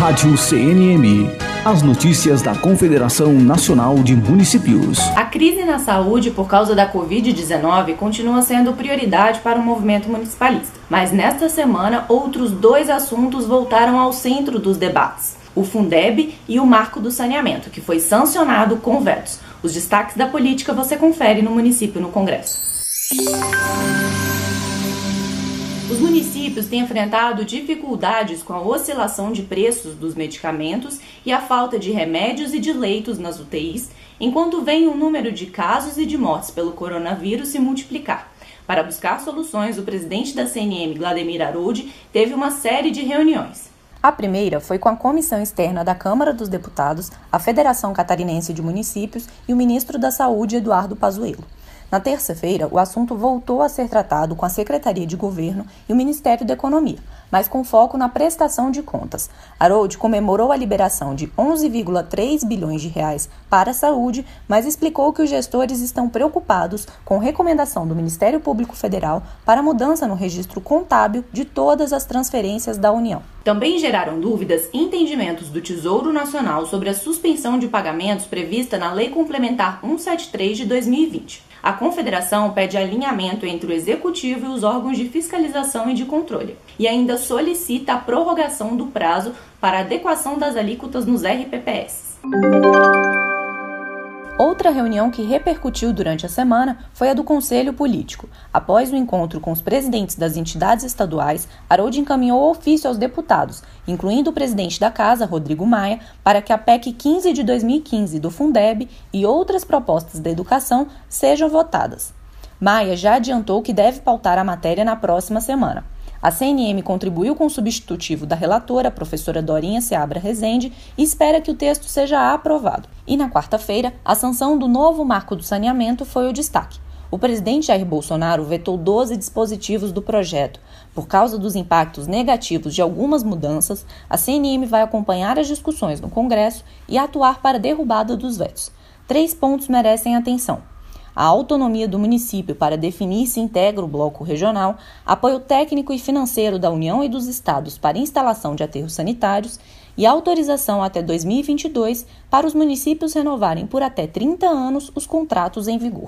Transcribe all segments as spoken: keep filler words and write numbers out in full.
Rádio C N M. As notícias da Confederação Nacional de Municípios. A crise na saúde por causa da covid dezenove continua sendo prioridade para o movimento municipalista. Mas nesta semana, outros dois assuntos voltaram ao centro dos debates: o Fundeb e o Marco do Saneamento, que foi sancionado com vetos. Os destaques da política você confere no município no Congresso. Os municípios têm enfrentado dificuldades com a oscilação de preços dos medicamentos e a falta de remédios e de leitos nas U T Is, enquanto vem o número de casos e de mortes pelo coronavírus se multiplicar. Para buscar soluções, o presidente da C N M, Glademir Aroldi, teve uma série de reuniões. A primeira foi com a Comissão Externa da Câmara dos Deputados, a Federação Catarinense de Municípios e o ministro da Saúde, Eduardo Pazuello. Na terça-feira, o assunto voltou a ser tratado com a Secretaria de Governo e o Ministério da Economia, mas com foco na prestação de contas. Aroldi comemorou a liberação de onze vírgula três bilhões de reais para a saúde, mas explicou que os gestores estão preocupados com recomendação do Ministério Público Federal para mudança no registro contábil de todas as transferências da União. Também geraram dúvidas e entendimentos do Tesouro Nacional sobre a suspensão de pagamentos prevista na Lei Complementar cento e setenta e três de dois mil e vinte. A Confederação pede alinhamento entre o Executivo e os órgãos de fiscalização e de controle, e ainda solicita a prorrogação do prazo para adequação das alíquotas nos R P P S. Outra reunião que repercutiu durante a semana foi a do Conselho Político. Após o encontro com os presidentes das entidades estaduais, Aroldi encaminhou ofício aos deputados, incluindo o presidente da Casa, Rodrigo Maia, para que a P E C quinze de dois mil e quinze do Fundeb e outras propostas da educação sejam votadas. Maia já adiantou que deve pautar a matéria na próxima semana. A C N M contribuiu com o substitutivo da relatora, a professora Dorinha Seabra Rezende, e espera que o texto seja aprovado. E na quarta-feira, a sanção do novo Marco do Saneamento foi o destaque. O presidente Jair Bolsonaro vetou doze dispositivos do projeto. Por causa dos impactos negativos de algumas mudanças, a C N M vai acompanhar as discussões no Congresso e atuar para a derrubada dos vetos. Três pontos merecem atenção: a autonomia do município para definir se integra o bloco regional, apoio técnico e financeiro da União e dos estados para instalação de aterros sanitários e autorização até dois mil e vinte e dois para os municípios renovarem por até trinta anos os contratos em vigor.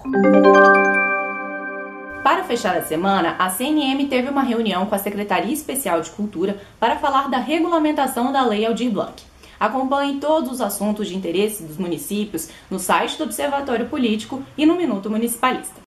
Para fechar a semana, a C N M teve uma reunião com a Secretaria Especial de Cultura para falar da regulamentação da Lei Aldir Blanc. Acompanhe todos os assuntos de interesse dos municípios no site do Observatório Político e no Minuto Municipalista.